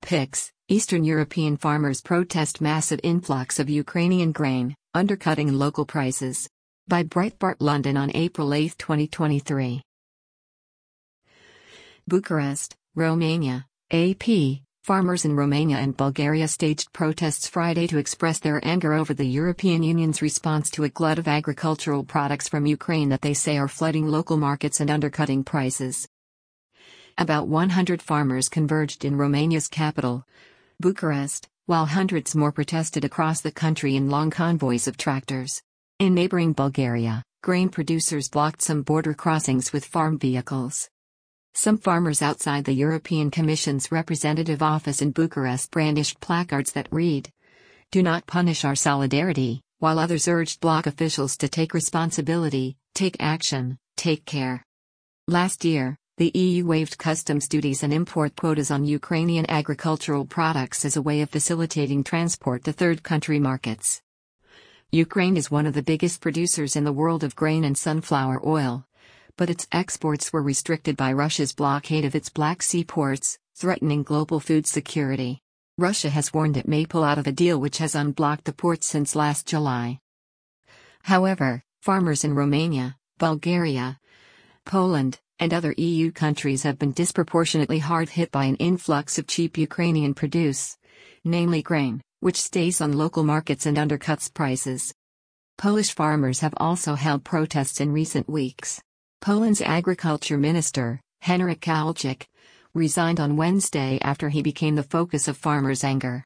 Pics, Eastern European farmers protest massive influx of Ukrainian grain, undercutting local prices. By Breitbart London on April 8, 2023. Bucharest, Romania, AP. Farmers in Romania and Bulgaria staged protests Friday to express their anger over the European Union's response to a glut of agricultural products from Ukraine that they say are flooding local markets and undercutting prices. About 100 farmers converged in Romania's capital, Bucharest, while hundreds more protested across the country in long convoys of tractors. In neighboring Bulgaria, grain producers blocked some border crossings with farm vehicles. Some farmers outside the European Commission's representative office in Bucharest brandished placards that read, "Do not punish our solidarity," while others urged bloc officials to take responsibility, take action, take care. Last year, the EU waived customs duties and import quotas on Ukrainian agricultural products as a way of facilitating transport to third-country markets. Ukraine is one of the biggest producers in the world of grain and sunflower oil, but its exports were restricted by Russia's blockade of its Black Sea ports, threatening global food security. Russia has warned it may pull out of a deal which has unblocked the ports since last July. However, farmers in Romania, Bulgaria, Poland, and other EU countries have been disproportionately hard hit by an influx of cheap Ukrainian produce, namely grain, which stays on local markets and undercuts prices. Polish farmers have also held protests in recent weeks. Poland's agriculture minister, Henryk Kowalczyk, resigned on Wednesday after he became the focus of farmers' anger.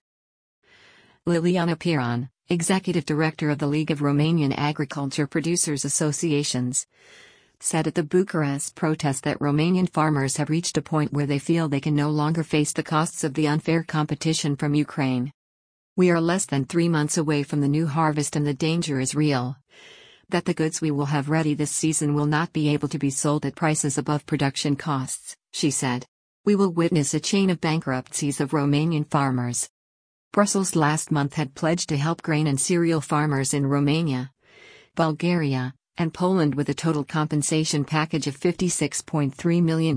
Liliana Piron, executive director of the League of Romanian Agriculture Producers Associations, said at the Bucharest protest that Romanian farmers have reached a point where they feel they can no longer face the costs of the unfair competition from Ukraine. "We are less than 3 months away from the new harvest and the danger is real that the goods we will have ready this season will not be able to be sold at prices above production costs," she said. "We will witness a chain of bankruptcies of Romanian farmers." Brussels last month had pledged to help grain and cereal farmers in Romania, Bulgaria, and Poland with a total compensation package of €56.3 million,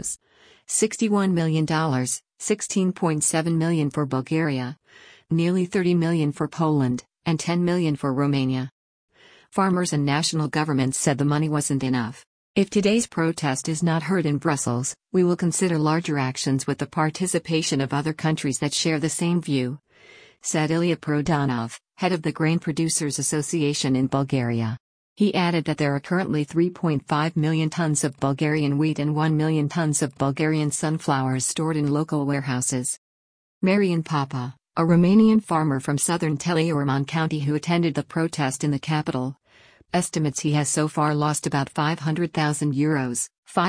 $61 million, $16.7 million for Bulgaria, nearly $30 million for Poland, and $10 million for Romania. Farmers and national governments said the money wasn't enough. "If today's protest is not heard in Brussels, we will consider larger actions with the participation of other countries that share the same view," said Ilya Prodanov, head of the Grain Producers Association in Bulgaria. He added that there are currently 3.5 million tons of Bulgarian wheat and 1 million tons of Bulgarian sunflowers stored in local warehouses. Marian Papa, a Romanian farmer from southern Teleorman County who attended the protest in the capital, estimates he has so far lost about €500,000,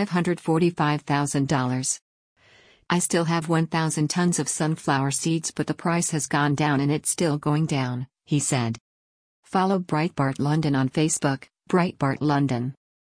$545,000. "I still have 1,000 tons of sunflower seeds, but the price has gone down and it's still going down," he said. Follow Breitbart London on Facebook, Breitbart London.